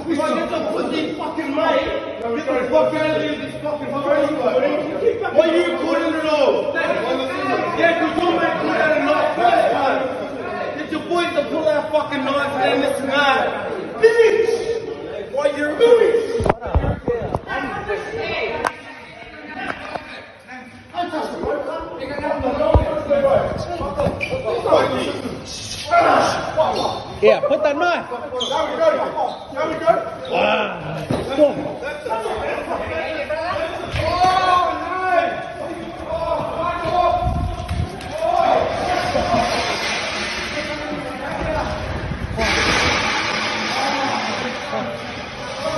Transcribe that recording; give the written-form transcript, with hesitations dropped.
Get the pussy fucking mate. Get the fuck out of here, this fucking fucking why are you calling it all? Yeah, because your mate pulled out a knife first, man. Get your boys to pull out fucking knife and this and that. Bitch! Why you're a bitch? Yeah, put that knife. There we go. Wow.